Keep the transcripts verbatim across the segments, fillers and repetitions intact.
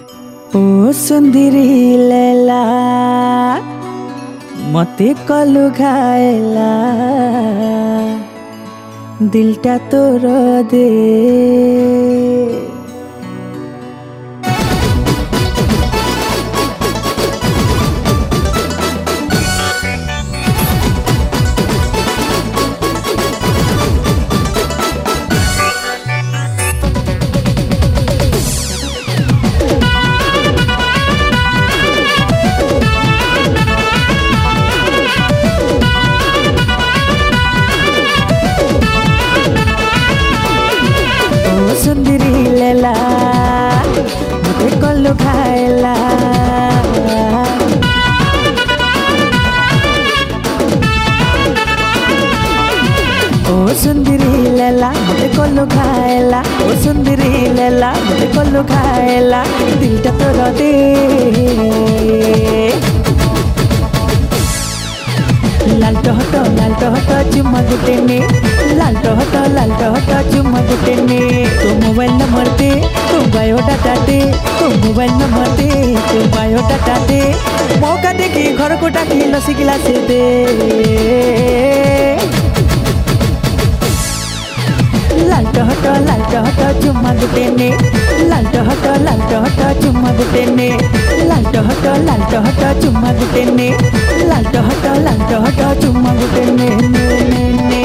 ओ सुंदरी लैला मते कलु घायला दिलटा तोर दे सुंदरी लैला मते कलु घायला ओ सुंदरी लैला मते कलु घायला ओ सुंदरी लैला मते कलु घायला दिलटा तोर दे लाल टहट लाल टहट चुम्मा गुटे ने लाल टहट लाल टहट चुम्मा गुटे ने तो मोबाइल नंबर दे तो बायोडाटा दे तो मोबाइल नंबर दे तो बायोडाटा दे मौका देखी घर को डाकी लसी गिलास दे लाल टहट लाल टहट चुम्मा गुटे ने लाल टहट लाल टहट चुम्मा गुटे ने लाल टहट लाल टहट चुम्मा गुटे ने लाल टहट लाल टहट चुम्मा गुटे ने ने ने ने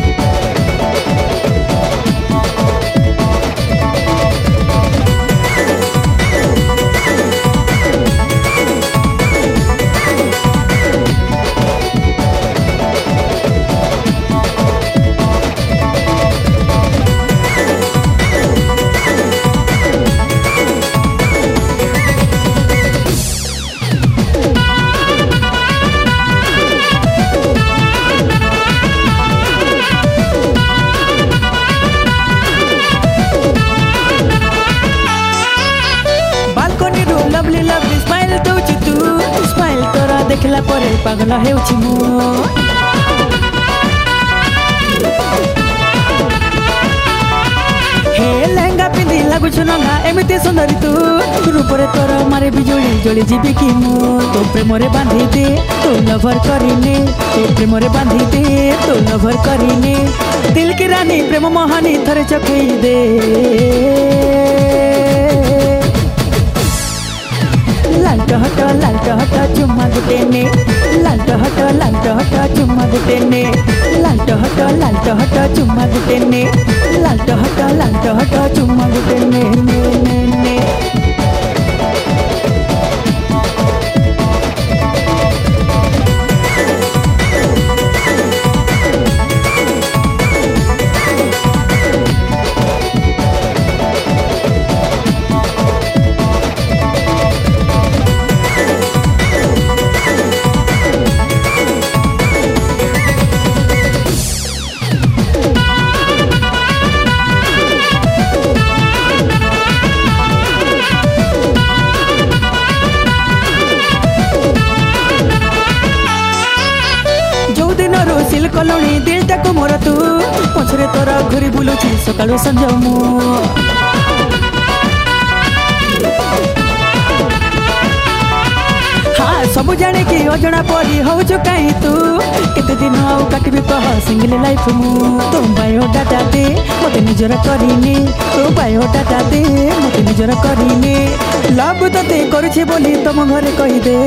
लवली लवली स्माइल दौची तू स्माइल तोरा देखला परे पागल हेउछि मु हे लहंगा पिंदी लागुछु नंगा एमिते सुंदरी तू रूपरे तोर मारे बिजोड़ी जोड़ी जीवी की मु तो प्रेमरे बांधी दे तो लवर करिने तो प्रेमरे बांधी दे तो लवर करिने दिल की रानी प्रेम मोहानी थरे चखेई दे लाल टहट लाल टहट चुम्मा गुटे ने लाल टहट लाल टहट चुम्मा गुटे ने लाल टहट लाल टहट चुम्मा गुटे ने लाल टहट लाल टहट चुम्मा गुटे ने ने ने ने कलोनी दिलटा को मोर तू पछरे तोरा घुरी बुलुची सकाळु संज मु हाँ सब जाने कि अजना परी होजु काई तू केते दिन आउ काटिबी कह सिंगल लाइफ मु तो बायोडाटा दे मते निजर करिने तो बायोडाटा दे मते निजर करिने लव तते करूछे बोली तम घरे कहि दे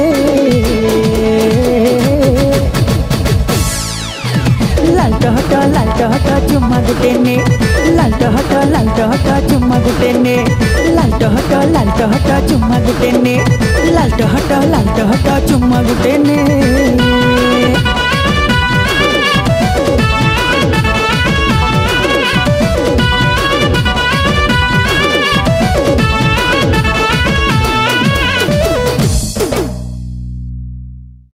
लाल टहट लाल टहट चुम्मा गुटे ने लाल टहट लाल टहट चुम्मा गुटे ने लाल टहट लाल टहट चुम्मा गुटे ने लाल टहट लाल टहट चुम्मा गुटे ने।